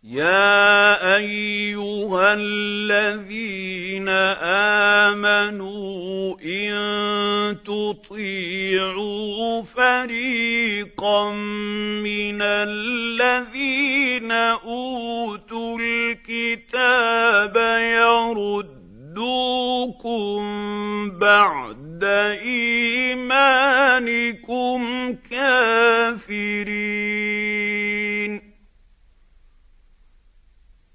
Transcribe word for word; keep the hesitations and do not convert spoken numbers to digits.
يَا أَيُّهَا الَّذِينَ آمَنُوا إِن تُطِيعُوا فَرِيقًا مِّنَ الَّذِينَ أُوتُوا الْكِتَابَ يَرُدُّوكُم بَعْدَ إِيمَانِكُمْ